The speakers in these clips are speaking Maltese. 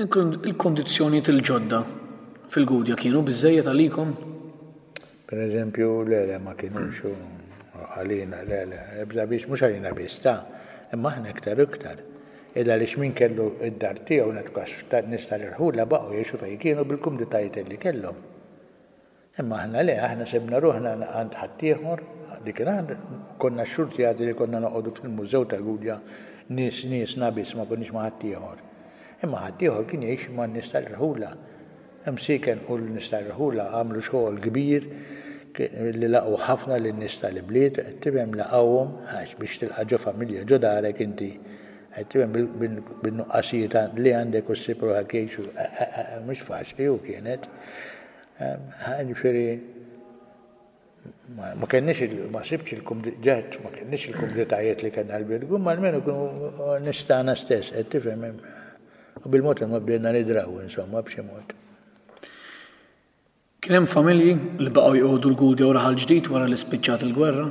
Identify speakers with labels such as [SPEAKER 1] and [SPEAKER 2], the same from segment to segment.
[SPEAKER 1] Il-kondizzjonijiet il-ġodda fil-Gudja kienu biżżejjed għalikom?
[SPEAKER 2] Per eżempju, le ma kienux għalina, ebda biex, mux għalina biex, imma ħna iktar. Illa li xmin kellu id-dar tiegħu netkax nista l-irħula baqgħu jgħixu fejn kienu bil-kumditajiet li kellhom. Imma aħna sebna ruħna għand ħaddieħor, dik konna x-xurti għadi li konna noqogħdu fil-mużew tal-Gudja nies nabis ma konniex ma ħaddieħor. Imma ħaddieħor kien jgħix ma' nies tal-irħula. Msiken u l-nies tal-irħula għamlu xogħol kbir li laqgħu ħafna lin-nies tal-bliet, tifhem laqgħuhom għax biex tilqa' ġo familja ġo darek inti tifhem bin-nuqqasijiet li għandek u ssib ruħek jgħixu mhux faċli u kienet. Ġifieri ma kenniex ma sibx il-kumditajiet ma kenniex il-kumditajiet li kellna l-birgu, ma almenu kienu nistana stess, tifhem u bil-mod ma bdejna nidraw insomma b'xi mod.
[SPEAKER 1] Kien hemm familji li baqgħu jqogħdu l-Gudja u raħal ġdid wara li spiċċat il-gwerra?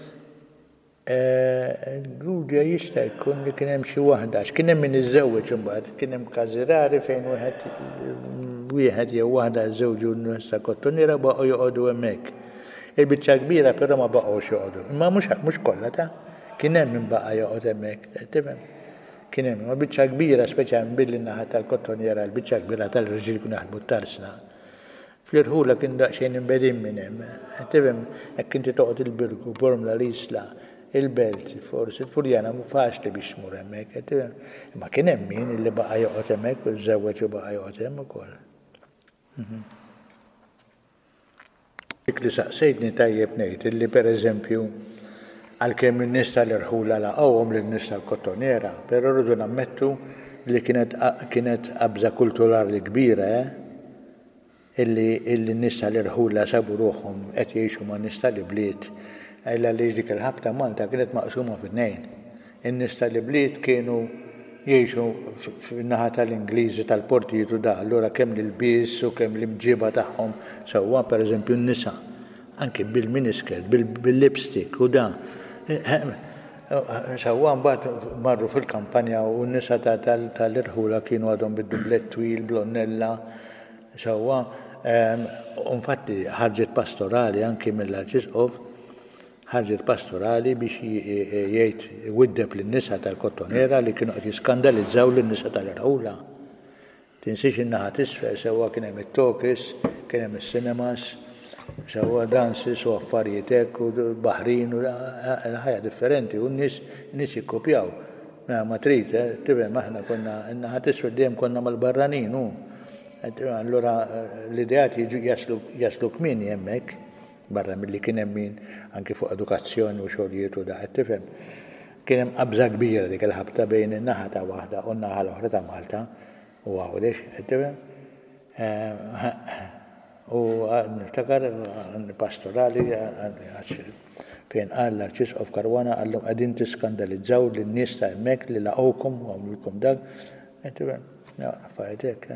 [SPEAKER 2] Il-Gudja jista' jkun li kien hemm xi waħda, kien hemm min iżżewweġ imbagħad, kien hemm każi rari fejn wieħed jew waħda żewġu n-nies ta' Kottoniera baqgħu joqogħdu hemmhekk. Il-biċċa kbira però ma baqgħux joqogħdu. Imma mhux kollha kien hemm min baqa' joqgħod hemmhekk, tifhem? Kien hemm ma biċċa kbira speċjalment billi naħa tal-Kottoniera l-biċċa kbira tal-irġiel kienu jaħdmu t-tarsna. Fl-irħula kien daqsxejn inbedin minn hemm. Tifhem hekk inti toqgħod il-Birgu, Bormla, l-Isla, il-Belt, forsi il-Furjana mhu faċli biex tmur hemmhekk, tifhem. Imma kien hemm min illi baqa' joqgħod hemmhekk u żewweġ u baqa' joqgħod hemm ukoll. Dik li saqsejtni tajjeb ngħid illi pereżempju għalkemm in-nies tal-irħula laqgħuhom lin-nies tal-Kottoniera, però rridu nammettu li kienet qabża kulturali kbira illi n-nies tal-irħula sabu ruħhom qed jgħixu ma' nies tal-bliet illa li dik il-ħabta Malta kienet maqsuma f'tnejn. In-nies tal-bliet kienu jgħixu fin-naħa tal-Ingliżi tal-Portijiet u da, allura kemm l-bies u kemm l-imġiba tagħhom sewwa pereżempju n-nisa anke bil-miniskirt, bil-lipstick u da. Sewwa mbagħad marru fil-kampanja u n-nisa tal-irħula kienu għadhom bid-dublett twil, blonnella, sewwa infatti ħarġet pastorali anke mill-Arċisqof ħarġet pastorali biex jgħid widdeb lin-nisa tal-Kottoniera li kienu qed jiskandalizzaw lin-nisa tal-irħula. Tinsiex in-naħa t'isfel sewwa kien hemm it-tokis, kien hemm is-cinemas, sewwa dansis u affarijiet hekk u baħrin u ħajja differenti u n-nies jikkopjaw. Ma trid, tifhem aħna konna in-naħa t'isfel dejjem konna mal-barranin hu. Allura l-ideat jaslu kmieni hemmhekk barra milli kien hemm min anke fuq edukazzjoni u xogħlijiet u da qed tifhem. Kien hemm qabża kbira dik il-ħabta bejn in-naħa ta' waħda u n-naħa l-oħra ta' Malta u għawdex qed tifhem. U niftakar pastorali fejn qal l-Arċisqof Karwana qallhom qegħdin tiskandalizzaw lin-nies ta' hemmhekk li laqgħukom u għamlulkom dak. Qed tifhem. Affarijiet hekk.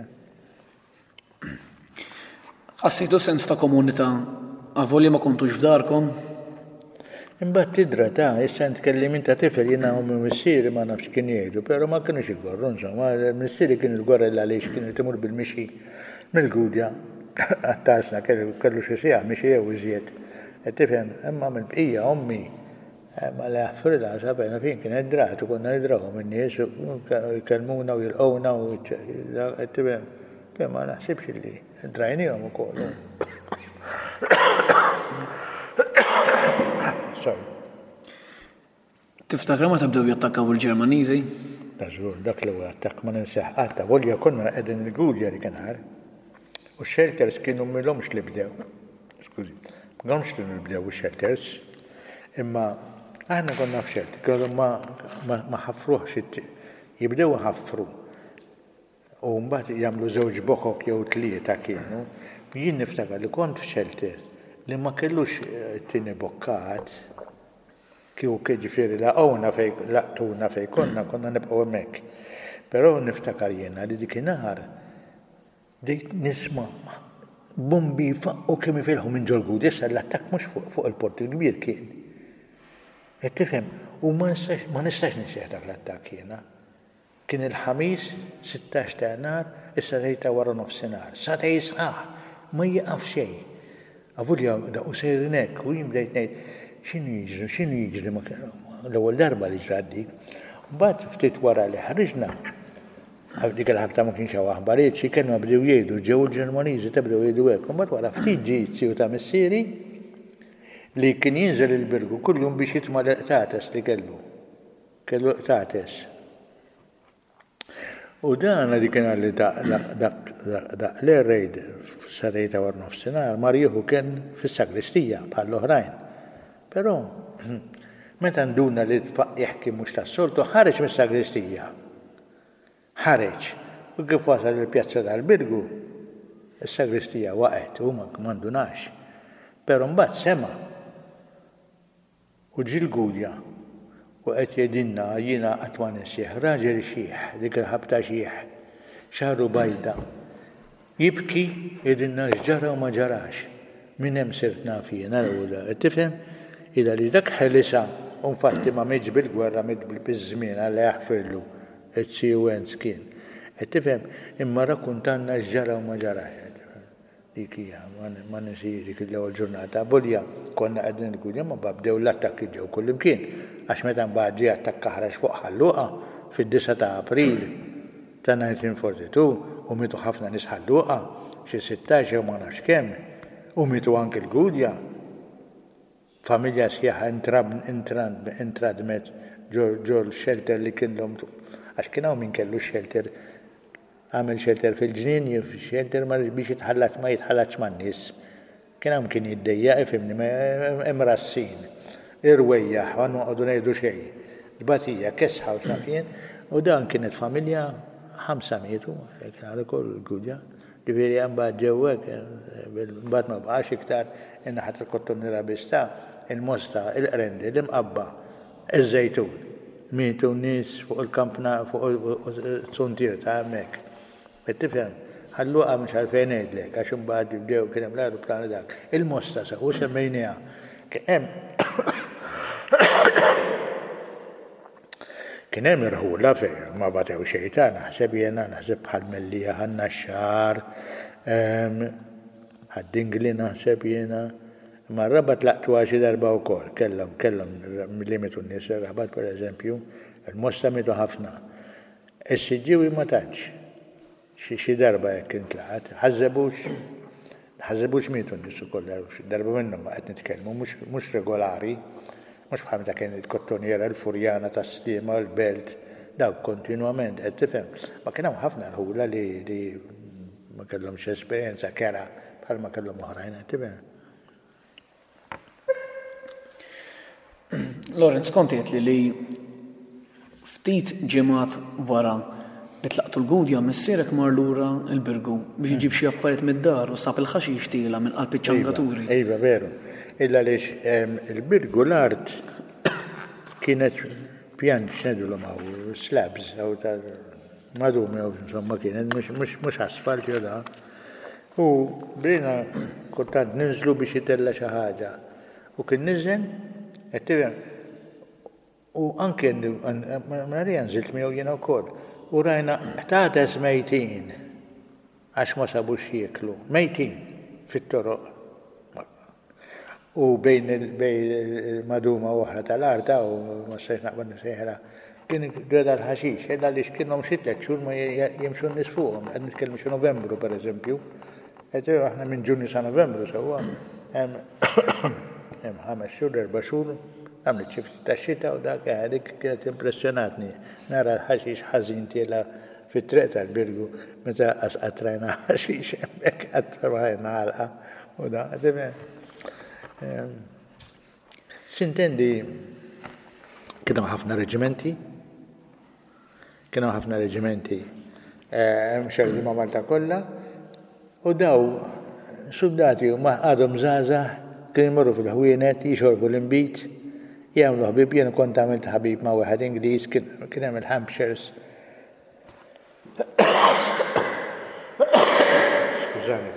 [SPEAKER 1] Ħassejtu sens ta' komunità għavolli ma kontux f'darkom?
[SPEAKER 2] Imbagħad tidra issa nitkellim inta tifel jiena u missieri ma nafx kien jgħidu, però ma kinux igorru insomma, missieri kien il-gorrella għaliex kien timur bil-mixi mill-Gudja għat-tarsna kellu xi sija mixi jew iżjed. Qed tifhem, imma mill-bqija ommi ma li ħaffrilha sabejna fin kien drat u konna nidrawhom in-nies jkellmuna u jilqgħuna u qed tifhem. Ma naħsibx li drajnihom ukoll. Sorry.
[SPEAKER 1] Tiftakra ma tibdew jattakkaw il-Ġermaniżi?
[SPEAKER 2] Żgur, dak l-ewwel attakk ma ninseħ qatt volja konna qegħdin il-Gudja li kien ħar. U x-shelters kienu milhomx li bdew. Skużi, m'hemmx li bdew ix-shelters. Imma aħna konna f'shelter, kienu ma ħaffruhx jibdew ħaffru. U mbagħad jagħmlu żewġ bokok jew tlieta kienu. Jien niftakar li kont f'shelter li ma kellux tieni bokkat kieku ġifieri laqgħuna fejn konna nibqgħu hemmhekk. Però niftakar jiena li dik in-naħar bdejt nisma' bombi faqqu kemm ifilħu minn ġol-Gudja, issa l-attakk mhux fuq il-port il-kbir kien. Qed tifhem, u ma nistax ninseh dak l-attakk jiena. Kien il-ħamis 16 ta' Jannar, issa tejta wara nofsinhar. Sa tej sħaħ, ma jieqaf xejn. Avulja da u sejrinek u jimbdejt ngħid x'inhu jiġri l-ewwel darba li ġraddi. Mbagħad ftit wara li ħriġna dik il-ħabta ma kienx hawn aħbarijiet xi kelma bdew jgħidu ġew il-Ġermaniżi tebdew jgħidu hekk. Mbagħad wara ftit ġie tziju ta' missieri li kien jinżel il-Birgu kuljum biex jitma' l-qtates li kellu qtates. U dan li kien għalli daq l-rejd sarejta war nofsinhar mar jieħu kien fis-sagristija bħall-oħrajn. Però meta nduna li jeħki mhux tas-soltu ħareġ mis-sagristija. Ħareġ. U kif wasal il-pjazza tal-Birgu, is-sagristija waqgħet u ma ndunax. Però mbagħad sema' u ġi l-Gudja u qed jgħidilna jiena qatt ma nisih raġel xieħ, dik il-ħabta xieħ, xahru bajda. Jibki jgħidilna x'ġara u ma ġarax. Min hemm sirt naf jiena l-ewwel qed tifhem ila li dak ħelisa u infatti ma miġ bil-gwerra biż-żmien għal jaħfirlu it-CUNs kien. Qed tifhem imma rakkuntanna x'ġara u ma ġarax. Dik hija ma nisih dik l-ewwel ġurnata. Volja konna qegħdin il-Gudja ma bdew l-attakki ġew kullimkien. Għax meta mbagħad ġie attakka ħraġ fuq Ħalluqa fid-9 ta' April ta' 1942 u mitu ħafna nies Ħalluqa xi 16 jew ma nafx kemm u mitu anke l-Gudja. Familja sħiħa intradmet ġol shelter li kienhom għax kien hawn min kellu shelter għamel shelter fil-ġnien shelter ma biex jitħallat ma jitħallatx man-nies. Kien hawn kien jiddejjaq ifhimni hemm rassin. Irwejjaħ ma noqogħdu ngħidu xejn. Tbatija kesħa u x'nafien u dan kienet familja 5 mietu kien għal ukoll il-Gudja. Ġifieri hemm mbagħad ġew hekk mbagħad ma baqax iktar innaħat il-Kottuniera Bista, il-Mosta, il-Qrendi, l-Imqabba, iż-Żejtun. Mietu n-nies fuq il-kampna fuq il-suntir ta' hemmhekk. Qed tifhem? Ħalluqa mhux għalfejn ngħidlek għax imbagħad jibdew kien hemm l-ajruplani dak. Il-Mosta sa u semmejniha. Kien hemm irħula fejn ma batew xejtan naħseb jiena naħseb bħal Mellija Ħannaxxar, ħaddingli naħseb jiena. Ma r-Rabat laqtuha xi darba wkoll, kellhom limitu n-nies ir-Rabat pereżempju, il-Mosta mitu ħafna. Is-Siġġiewi ma tantx. Xi darba jekk intlaqat, ħażebux mitu n-nies ukoll darba minnhom ma qed nitkellmu mhux regolari, mhux bħal meta kien il-Kottuniera, il-Furjana tas-Sliema, il-Belt, dawk kontinwament qed tifhem. Ma kien hemm ħafna rħula li ma kellhomx esperjenza kera bħalma kellhom oħrajn qed tifhem.
[SPEAKER 1] Lorenz, konti qed li ftit ġimgħat wara li tlaqtu l-Gudja missierek mar lura l-Birgu biex iġib xi affarijiet mid-dar u sab il-ħaxix tila minn qalb iċ-ċangaturi.
[SPEAKER 2] Iva veru. Illa għaliex il-Birgu l-art kienet pjan x'ngħidulhom hawn slabs aw tal-madumi aw insomma kienet mhux asfalt jew da. U bdejna kultant ninżlu biex jitella xi ħaġa. U kien niżen qed tifhem. U anke Marija nżilt miegħu jiena wkoll. U rajna qtates mejtin għax ma sabux jieklu. Mejtin fit-toroq. U bejn il-maduma oħra tal-arta u ma sejx naqbad nisejħra kien dreda l-ħaxix, edha li xkienhom xi 3 xhur ma jimxu n-nies fuqhom. Qed nitkellmu xi Novembru pereżempju. Qed aħna minn Ġunju sa Novembru sewwa hemm 5 xhur, 4 xhur għamlet ċifti tax-xita u dak dik kienet impressjonatni. Nara l-ħaxix ħażin tiela fit-triq tal-Birgu meta qatrajna ħaxix hemmhekk qatrajna ħalqa u da Sintendi kienu ħafna reġimenti mxerri ma' Malta kollha u daw soldati ma għadhom żgħażagħ kienu jmorru fil-ħwienet jixorbu l-inbit jagħmlu ħbieb jien kont għamilt ħabib ma' wieħed Ingliż kien hemm il-Hampshires. Skużani.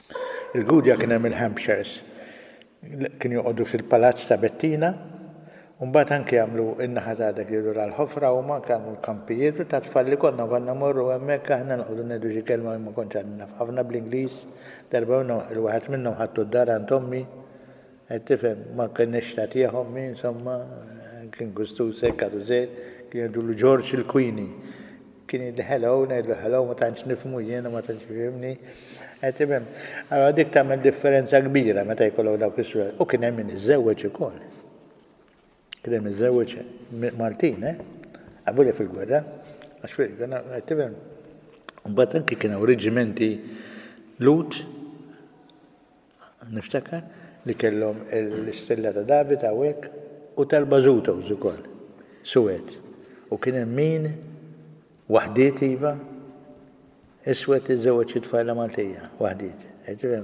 [SPEAKER 2] Il-Gudja kien hemm il-Hampshires. Kien joqogħdu fil-Palazz ta' Bettina Mbagħad anke jagħmlu in-naħa ta' dak li lura l-ħofra huma kienu l-kampijiet u ta' tfal li konna morru hemmhekk aħna noqogħdu ngħidu xi kelma ma kontx naf ħafna bl-Ingliż, darba il-waħed minnhom ħadtu d-dar għand ommi, qed tifhem ma kienx tagħtiha ommi, insomma kien gustus hekk għadu żejt, kien jgħidulu George il-Queenie. Kien jgħid hello, ngħidlu hello, ma tantx nifhmu jiena ma tantx fihimni. Qed tifhem. Allura dik tagħmel differenza kbira meta jkollok dawk is-swed. U kien hemm min iżewweġ ukoll. Kien hemm iżewweġ Maltin, Abulja fil-gwerra, għax fil-gwerra, qed tifhem. Mbagħad anke kien hawn reġimenti Lut, niftakar, li kellhom l-istella ta' David hawnhekk u tal-Bażutos ukoll, Suwed. U kien hemm min waħdiet iva, iswed iżewweġ it-tfajla Maltija, waħdiet. Qed tifhem.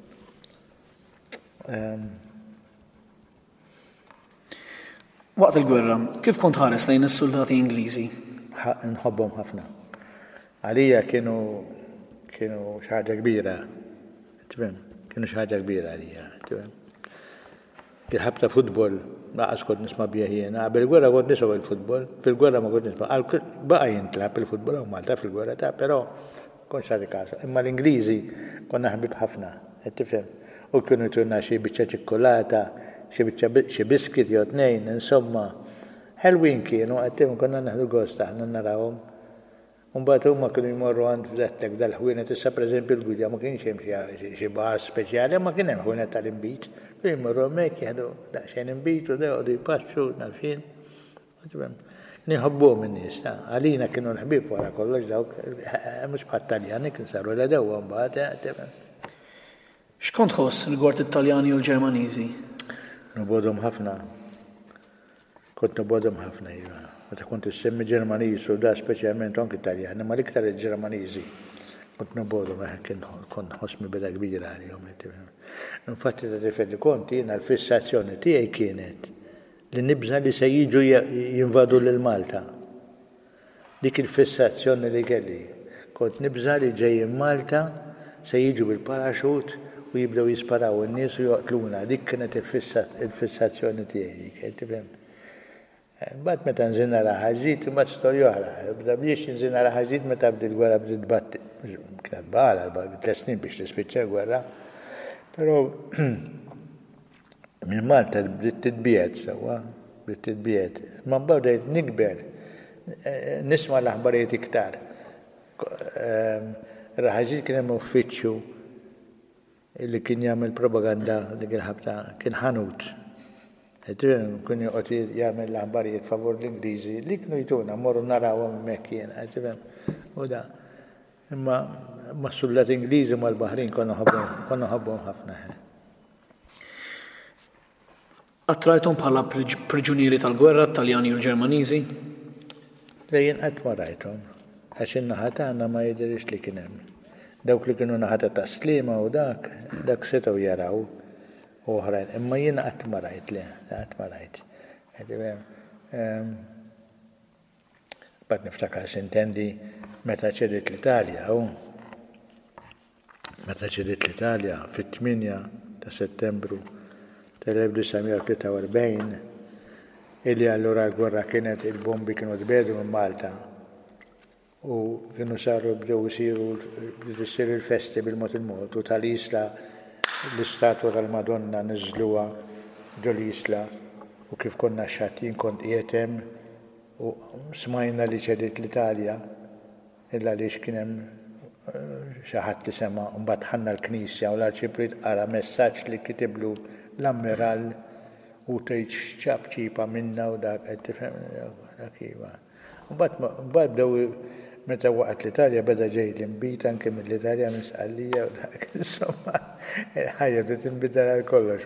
[SPEAKER 1] Waqt il-gwerra, kif kont ħares lejn is-soldati Ingliżi?
[SPEAKER 2] Nħobbhom ħafna. Għalija kienu xi ħaġa kbira. Tifhem, kienu xi ħaġa kbira għalija, tifhem. Kien ħabta futbol, naqas kont nisma' biha jiena. Qabel il-gwerra kont nisma' il-futbol, fil-gwerra ma kont nisma'. Baqa' jintlab il-futbol hawn Malta fil-gwerra però kont xagħti kasu. Imma l-Ingliżi konna ħbib ħafna, qed tifhem. U kienu jtuna xi biċċa ċikkolata, xi biskit jew tnejn, insomma, ħelwin kienu qed konna naħdu gost aħna narawhom. Mbagħad huma kienu jmorru għand f'dettek dal-ħwienet issa pereżempju l-Gudja ma kienx hemm xi bar speċjali, ma kien hemm ħwienet tal-inbit. Kienu jmorru hemmhekk jieħdu daqsxejn inbit u jqogħdu jpaxxu nafin. Nieħobbuhom in-nies, għalina kienu l-ħbieb wara kollox dawk mhux bħat Taljani kien saru l dewwa mbagħad.
[SPEAKER 1] X'kont tħoss rigward it-Taljani u l-Ġermaniżi?
[SPEAKER 2] Nobodhom ħafna. Kont nobodhom ħafna iva. Meta kont issemmi Ġermaniż u da speċjalment anke Taljani, ma l-iktar il-Ġermaniżi. Kont nobodhom kien kont ħossmi beda kbira għalihom. Infatti ta' tifel li kont jiena l-fissazzjoni tiegħi kienet li nibża li se jiġu jinvadu lil Malta. Dik il-fissazzjoni li kelli. Kont nibża li ġejjin Malta se jiġu bil-paraxut u jibdew jisparaw in-nies u joqtluna. Dik kienet il-fissazzjoni tiegħi, qed tifhem. Mbagħad meta nżinna ħaġit, mbagħad storja oħra. Bda biex nżinna ħaġit meta bdiet gwerra bdiet batti. Kienet bħala 3 snin biex tispiċċa gwerra. Però minn Malta bdiet titbiet sewwa, bdiet titbiet. Ma mbagħad bdejt nikber. Nisma' l-aħbarijiet iktar. Ħaġit kien hemm uffiċċju illi kien jagħmel propaganda li kien ħabta kien ħanut. Kun joqgħod jagħmel l-aħbarijiet favur l-Ingliżi li kienu jtuna mmorru narawhom hemmhekk jiena tifhem. U da imma mas-sullat Ingliżi mal-Baħrin konna ħobbhom ħafna.
[SPEAKER 1] Attrajthom bħala priġunieri tal-gwerra Taljani u l-Ġermaniżi?
[SPEAKER 2] Jien qatt ma rajthom għax in-naħa tagħna ma jidhirx li kien hemm. Dawk li kienu naħa ta' Sliema u dak setgħu jaraw. Oħrajn, imma jiena qatt ma rajt le, qatt ma rajt. Bad niftakar s'intendi meta ċediet l-Italja, meta ċediet l-Italja fit-8 ta' Settembru tal-1943, illi allura l-gwerra kienet il-bombi kienu tbedu minn Malta u kienu saru bdew isiru il-festi bil-mod u tal-isla l-istatwa tal-Madonna niżluha ġol isla u kif konna xatin kont qiegħed u smajna li ċediet l-Italja illa għaliex kien hemm xi ħadd li sema' mbagħad ħanna l-Knisja u l-Arċipret qara messaġġ li kitiblu l-ammiral u tgħid x'ċabċipa minna u dak qed tifhem dak iva. Mbagħad bdew meta waqgħet l-Italja beda ġej l-inbit anke mill-Italja minn Sqallija u dak insomma ħajja bdiet tinbidel għal kollox.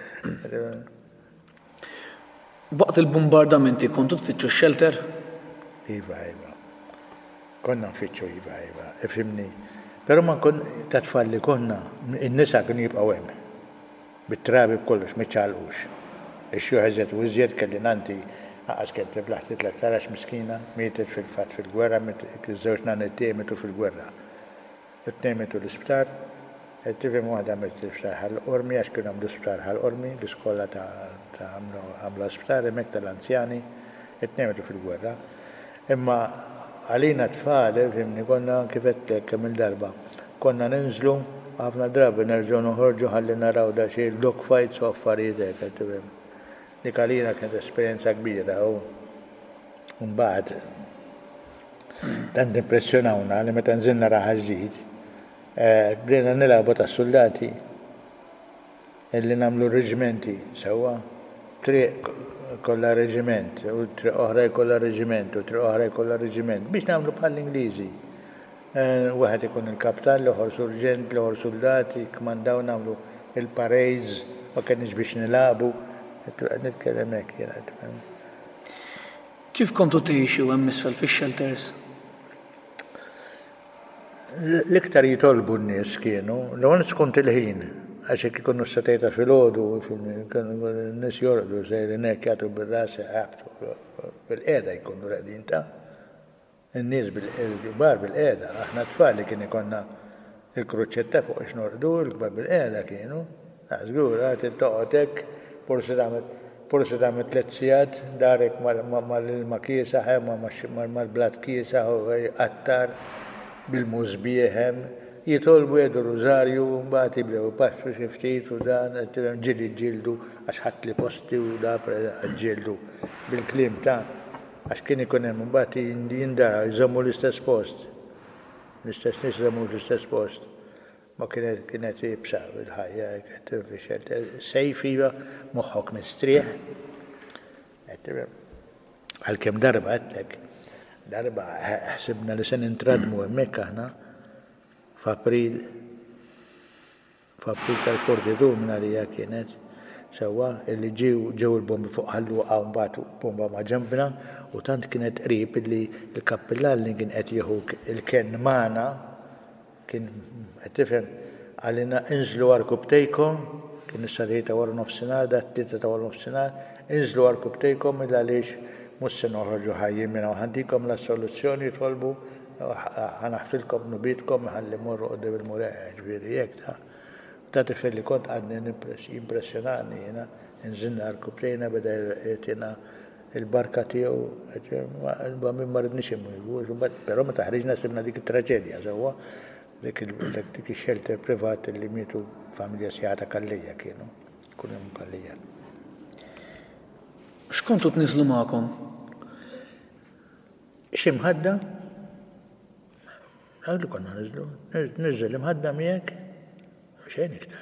[SPEAKER 1] Waqt il-bombardamenti kontu tfittxu x-shelter?
[SPEAKER 2] Iva. Konna nfittxu iva, ifhimni. Però ma kon ta' tfal li konna, in-nisa kienu jibqgħu hemm. Bit-trabi b'kollox ma ċalqux. Ix-xuħeżet u iżjed kelli nanti ħaqas kent blaħti 13 miskina, mietet fil-fatt fil-gwerra, iż-żewġ nanet tiegħi mietu fil-gwerra. It-tnejn mietu l-isptar Tifhem waħda mill-isptar ħal-qormi, għax kienu għamlu sptar ħal-qormi, l-iskola ta' għamlu sptar, emek tal-anzjani, 2 metru fil-gwerra. Imma għalina tfal, fimni, konna kifettek kemm il-darba, konna ninżlu, ħafna drabi nerġgħu noħorġu ħalli naraw da xi dog fights u affarijiet hekk, tifhem. Dik għalina kienet esperjenza kbira u mbagħad tant impressjonawna li meta nżilna raħa ġdid, bdejna nilagħbu tas-soldati illi nagħmlu reġimenti sewwa, 3 kollha reġiment, u 3 oħra jkollha reġiment, u 3 oħra jkollha reġiment, biex nagħmlu bħall-Ingliżi. Waħed ikun il-kaptan, l-oħor surġent, l-oħor soldati, kmandaw nagħmlu il-parades, ma kienx biex nilagħbu, nitkellem hekk jiena.
[SPEAKER 1] Kif kontu tgħixu hemm isfel fix-shelters?
[SPEAKER 2] L-iktar jitolbu n-nies kienu, l-għon skont il-ħin, għaxek ikunu s-satejta fil-ħodu, n-nies jordu, sejri nek jgħatu bil-rasi għabtu, bil-qeda jkunu radin ta' n-nies bil-gbar bil-qeda, aħna tfali kien ikonna il-kruċetta fuq ix nordu, il-gbar bil-qeda kienu, għazgur, għati toqotek, porsi damet 3 sijad, darek mal-makisa, mal-blat kisa, għattar, bil-mużbieħem, jitolbu jedu rużarju, mbagħad jibdew passu xi ftit u dan ġildi ġildu għax ħadd li posti u da ġildu bil-kliem ta' għax kien ikun hemm mbagħad jindara jżommu l-istess post. L-istess nies jżommu l-istess post. Ma kienet jibsa bil-ħajja qed sejf iva moħħok mistrieħ. Għalkemm darba għedlek. Darba ħsibna li se nintradmu hemmhekk aħna f'April tal-42 minn għalija kienet sewwa illi ġew il-bombi fuq ħallu waqgħu mbagħad bomba ma' ġembna u tant kienet qrib illi l-kappillan li kien qed jieħu il-ken magħna kien qed tifhem għalina inżlu arkubtejkom kien issa tgħidha wara nofsinhar dat tlieta ta' wara nofsinhar inżlu arkubtejkom il għaliex mhux se noħorġu ħajjin minn ħandikom la soluzzjoni jitolbu ħanaħfilkom nubitkom ħalli morru qudiem il-mureħ ġifieri hekk ta' tifel li kont għadni impressjonani jiena nżilna arkubtejna beda jtina il-barka tiegħu ma minn ma rridniex immur, però meta ħriġna sibna dik it-traġedja sewwa dik ix-shelter privat li mietu familja sjata kallija kienu kun hemm kallija.
[SPEAKER 1] X'kontu tniżlu magħkom?
[SPEAKER 2] X'imħadda? Għallu konna niżlu. Niżel imħadda miegħek xejn iktar.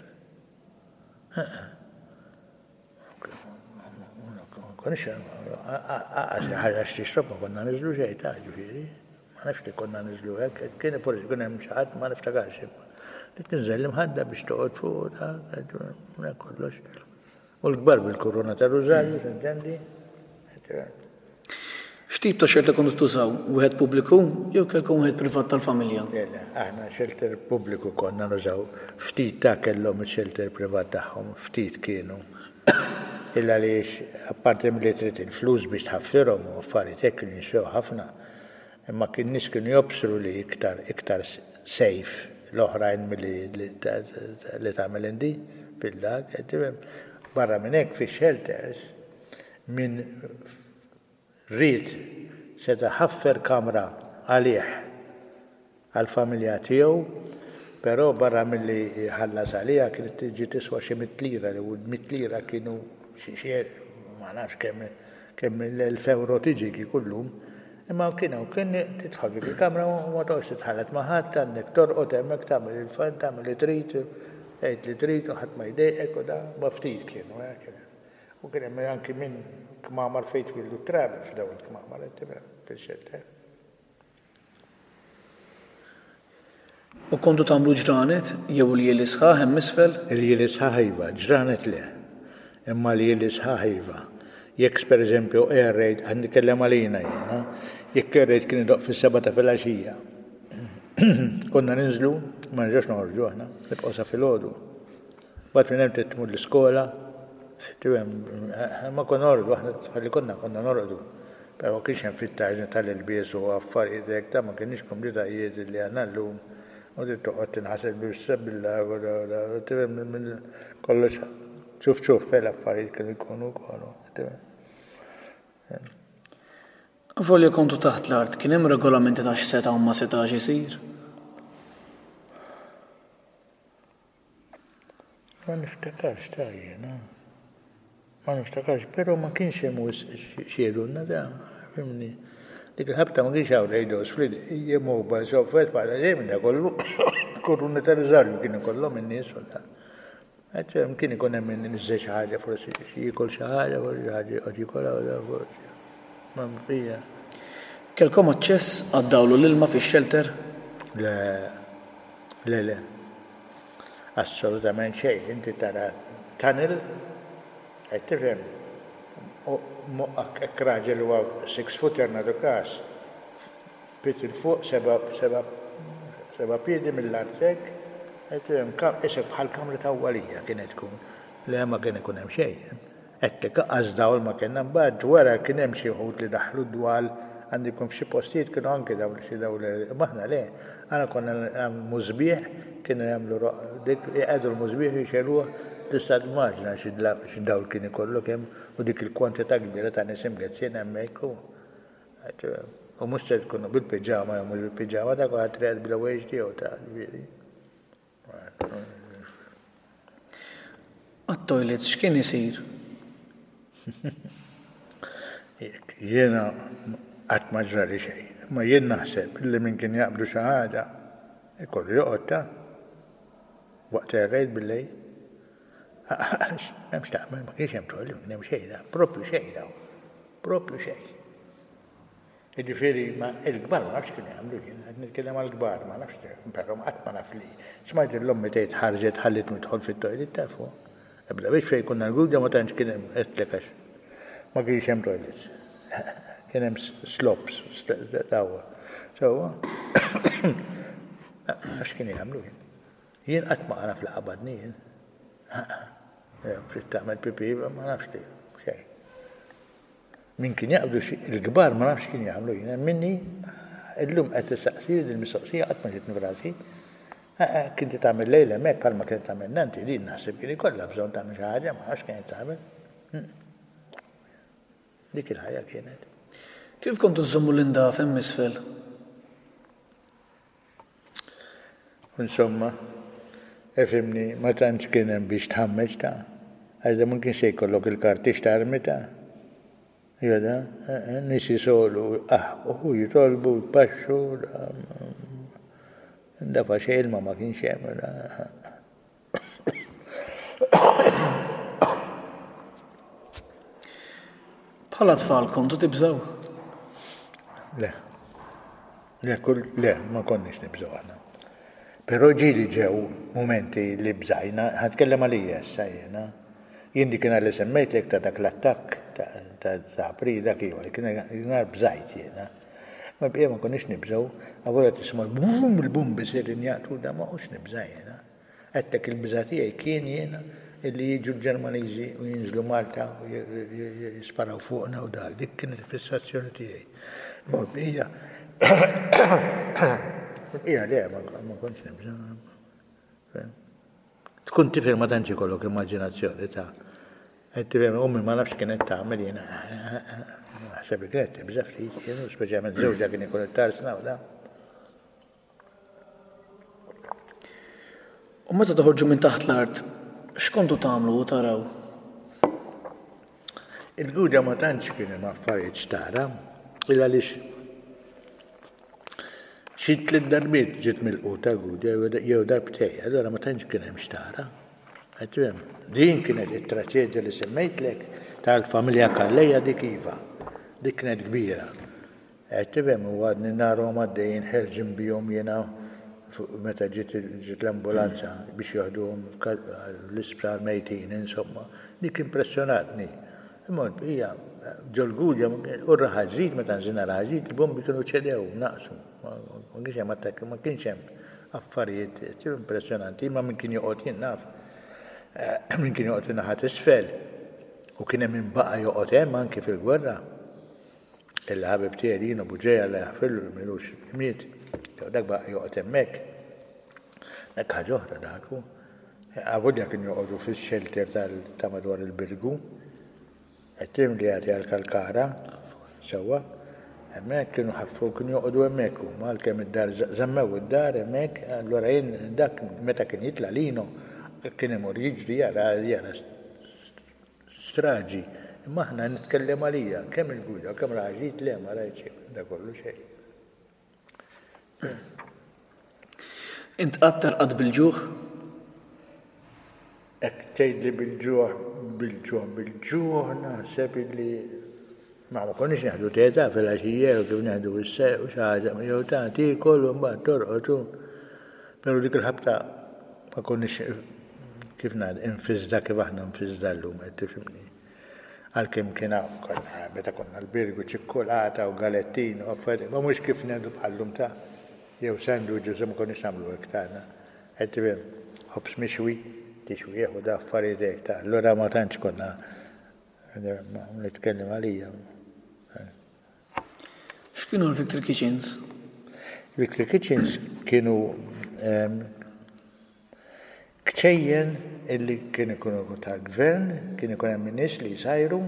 [SPEAKER 2] Konniex ħaġa x'tixrob ma konna niżlu xejn ta' ġifieri. Ma nafx li konna niżlu hekk, kien forsi kien hemm xi ħadd ma niftakarx imma. Li tinżel imħadda biex toqgħod fuq ta' kollox. U l-kbar bil-korona ta' Rużarju, tintendi?
[SPEAKER 1] X'tip ta' shelter kontu tużaw? Wieħed pubbliku jew kellkom wieħed privat tal-familja?
[SPEAKER 2] Aħna shelter pubbliku konna nużaw. Ftit ta' kellhom il-shelter privat tagħhom, ftit kienu. Illa għaliex apparti milli trid il-flus biex tħaffirhom u affarijiet hekk li nixrew ħafna. Imma kien nies kienu jobsru li iktar safe l-oħrajn milli tagħmel indi fil-dak. Barra minn hekk fix-shelters min rrid se taħaffer kamra għalih għall-familja tiegħu, però barra milli ħallas għaliha kienet tiġi tiswa xi 100 lira u 100 lira kienu xi ma nafx kemm l-1000 euro tiġi kullum. Imma kien tidħol dik il-kamra u ma toqgħodx titħallet ma' ħadd għandek torqod hemmhekk tagħmel il-fan tagħmel li trid tgħid li trid u ħadd ma jdejqek u da ma ftit kienu u kien hemm anki minn kmamar fejn twildu trabi f'dawn il-kmamar fil-shelter.
[SPEAKER 1] U kontu tagħmlu ġranet jew li l-isħaħ hemm isfel?
[SPEAKER 2] Li l-isħaħ iva, ġranet le. Imma li l-isħaħ iva. Jekk pereżempju air raid għandi kellem għalina jiena, jekk air raid kien idoq fis-7 ta' filgħaxija. Konna ninżlu, ma nġax noħorġu aħna, nibqgħu sa filgħodu. Bad minn hemm tmur l-iskola, ma konna norqdu, aħna tfalli konna norqdu. Però kienx hemm fit-taġna tal-ilbies u affarijiet hekk ta' ma kienx kompletajiet li għandna llum U di toqgħod tinħaseb bis-sabbillah minn kollox ċuf fel affarijiet kienu jkunu wkoll.
[SPEAKER 1] Volja kontu taħt l-art, kien hemm regolamenti ta' x'seta' u ma setax isir?
[SPEAKER 2] Ma niftakarx tajjena. Ma niftakarx, però ma kienx hemm xiedulna da, fimni. Dik il-ħabta ma kienx hawn lejdos frid, hija mowba soffet bħala ġejmin da kollu kurruni tal-żarju kienu kollhom in-nies u da. Għadċem kien ikun hemm niżżej xi ħaġa forsi xi jikol xi ħaġa, forsi ħaġa qed jikolha u da forsi. Ma mfija.
[SPEAKER 1] Kelkom aċċess għaddawlu l-ilma fix-shelter?
[SPEAKER 2] Le. Assolutament xejn, inti tara tunnel, qed tifhem. Hekk raġel huwa 6 footer nagħtu każ. Pit il fuq seba' piedi mill-art hekk, qed tifhem isek bħal kamra ta' awwalija kienet tkun. Le ma kien ikun hemm xejn. Qed qaqqas dawl ma kien hemm mbagħad wara kien hemm xi wħud li daħlu dwal għandikom f'xi postijiet kienu anke maħna le, għana konna mużbieħ, kienu jagħmlu dik jqegħdu l-mużbieħ jixeluha tista' timmaġina xi dawl kien ikollu kemm u dik il-kwantità kbira ta' nies imgezzien hemmhekk u mhux se tkunu bil-piġama jew mhux bil-piġama dak waħed tred bil-wejġ tiegħu ta' ġifieri.
[SPEAKER 1] Għat-toilets x'kien isir?
[SPEAKER 2] Jiena qatt ma ġrali xejn, ma jien naħseb li min kien jaqblu xi ħaġa ikollu joqgħod ta' waqt jgħid bil-lejl. M'hemmx taqbel ma kienx hemm toilet, kien hemm xejn da, proprju xejn daw, proprju xejn. Jiġifieri il-kbar ma nafx kien jagħmlu jien, qed nitkellem għall-kbar ma nafx, però qatt ma naf li. Smajt l-ommi tgħid ħarġet ħallit midħol fit-toilet tafu. Ebda biex fejn kunna l-gudja ma tantx kien hemm qed ma kienx hemm toilets. Kien hemm slops tawwa. Sewwa. Għax kien jagħmlu jien. Jien qatt ma naf l-qabadni jien. Trid tagħmel pipi ma nafx xejn. Min kien jaqbdu il-kbar ma nafx kien jagħmlu jien. Minni illum qed tistaqsir il-mistoqsija qatt ma ġietni f'rasi. Kinti tagħmel lejla hemmhekk bħalma kienet tagħmel nanti li naħseb kien ikollha bżonn tagħmel xi ħaġa ma nafx kienet tagħmel. Dik il-ħajja kienet.
[SPEAKER 1] Kif kontu żommu l-indaf hemm isfel?
[SPEAKER 2] Insomma, efimni ma tantx kien hemm biex tħammeġ ta' għadha minn kien se jkollok il-kartix ta' armita. Jada, nisi solu, jitolbu, jpaxxu, dafa xejn ma kienx hemm.
[SPEAKER 1] Bħala tfal kontu tibżaw?
[SPEAKER 2] Le, ma konniex nibżaw aħna. Però ġieli ġew momenti li bżajna, ħatkellem għalija issa jiena. Jien dik kien li semmejtlek ta' dak l-attakk ta' April dak ieħor, kien bżajt jiena. Ma bqija ma konniex nibżaw, għavola tisma' l-bum bisir injaqtu da ma hux nibżaj jiena. Għettek il-bża tiegħi kien jiena illi jiġu l-Ġermaniżi u jinżlu Malta u jisparaw fuqna u dak, dik kienet il-fissazzjoni tiegħi. Ma bqija le, ma kontx nibża. Tkun tifhem ma tantx ikollok immaġinazzjoni ta' qed tifhem ommi ma nafx kienet tagħmel jiena naħseb kienet tibża ftit, speċjalment żewġa kien ikun ittarsna u da.
[SPEAKER 1] U meta toħorġu minn taħt l-art, x'kontu tagħmlu u taraw?
[SPEAKER 2] Il-gudja ma tantx kien hemm affarijiet xtara, illa għaliex xi 3 darbiet ġiet mill-quta gudja jew darbtej, allura ma tantx kien hemm xtara. Qed tifhem, din kienet it-traċedja li semmejtlek tal-familja Kallejja dik iva, dik kienet kbira. Qed tifhem u għadni narhom għaddejjin ħerġin bihom jiena meta ġiet l-ambulanza biex joħduhom l-isptar mejtin, insomma, dik impressjonatni. Imma hija ġol-gudja u raħaġit meta nżina raħaġit il-bombi kienu ċedew, naqsu. Ma kienx hemm attakki, ma kienx hemm affarijiet impressjonanti, imma min kien joqgħod jien naf. Min kien joqgħod naħat isfel u kien hemm min baqa' joqgħod hemm anke fil-gwerra. Il-ħabib tiegħi jien u Buġeja li jaħfillu milux miet, dak baqa' joqgħod hemmhekk. Ekka ġoħra daku. Għavodja kien joqodu fil-shelter ta' madwar il-Birgu. Għettim li għati għal-Kalkara, sewa. Emmek kienu ħaffu kienu joqodu emmeku, mal-kem id-dar, zammew id-dar emmek, allora jen dak meta kien jitla lino, kien imur jiġri jara straġi. Imma ħna nitkellem għalija, kemm il-guda, kemm raġit le ma rajċi, da kollu xej.
[SPEAKER 1] Int qattar qad bil-ġuħ?
[SPEAKER 2] Ek tgħidli bil-ġuħ, naħseb li ma konniex neħdu teta fil-għaxija u kif neħdu s-seq u xaħġa, jew ta' tikol u mbagħad torqotu. Però dik il-ħabta ma konniex kif ngħid infizda kif aħna nfizda llum qed tifhimni. Għalkemm kien meta konna l-Birgu ċikkolata u galettin u affarijiet, ma mhux kif ngħidu bħallum ta' jew sandwiches ma konniex nagħmlu hekk tagħna. Qed tifhem ħobs mixwi, tixwi jieħu da affarijiet hekk ta' allura ma tantx konna nitkellem għalija.
[SPEAKER 1] X'kienu l-Victory Kitchens?
[SPEAKER 2] Victory Kitchens kienu kċejjen illi kien ikunu tal-gvern, kien ikun hemm nies li jsajru,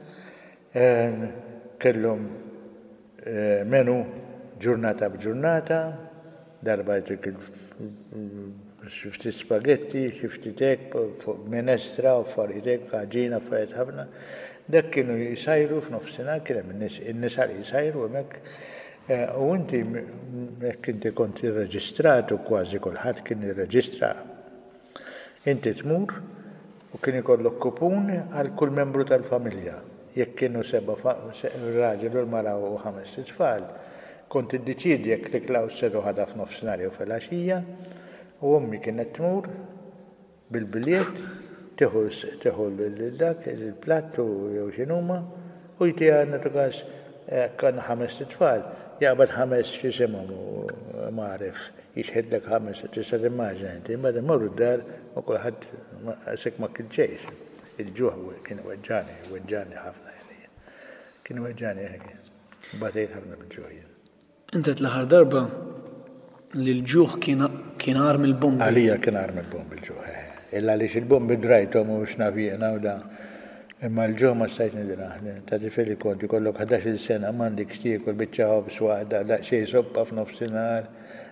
[SPEAKER 2] kellhom menu ġurnata b'ġurnata, darba jtik xifti spaghetti, xifti tek, minestra, affarijiet ħaġina, affarijiet ħafna. Dak kienu jisajru f'nofsinhar, kien hemm in-nisa li jisajru hemmhekk. U inti hekk inti kont irreġistratu kważi kulħadd kien irreġistra. Inti tmur u kien ikollok kupun għal kull membru tal-familja. Jekk kienu 7 raġel u l-mara u 5 tfal, kont iddeċiedi jekk tiklaw s-sedu ħadha f'nofsinhar jew fil-għaxija, u ommi kienet tmur bil-biljet, teħu dak il-platt u jew x'inhuma, u jtija natukas kan 5 tfal, jaqbad 5 x'isimhom maref, jixħedlek 5 tista' timmaġina inti, imbagħad imorru d-dar u kulħadd għasek ma kien ġejx. Il-ġuħ kien weġġani ħafna jgħalija. Kien weġġani ħagħi. Batejt ħafna bil-ġuħ.
[SPEAKER 1] Intet l-aħħar darba li l-ġuħ kien arm il-bombi.
[SPEAKER 2] Għalija kien arm il-bombi l-ġuħ. Illa li il-bombi drajtom u xnafijena u da. Imma l-ġuħ ma stajt nidra. Ta' tifeli konti kollok 11 sena mandik stiekol bitċaħob swada, da' xej soppa f'nofsinar.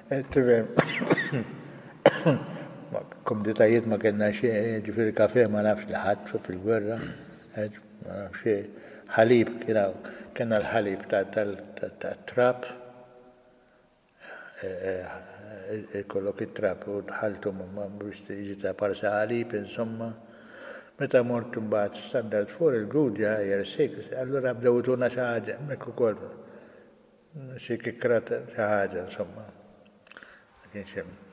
[SPEAKER 2] Komditajiet ma kena xie, ġifiri kafe ma nafx li ħadd fil-gwerra, ma nafx xie, ħalib kena l-ħalib tal-trap, kollok il-trap u tħaltu ma biex tiġi ta' parsa ħalib, insomma, meta mortu mbagħad standard fuq il-gudja jersik, allura bdew tuna xi ħaġa, hemmhekk ukoll xi kikrat xi ħaġa, insomma.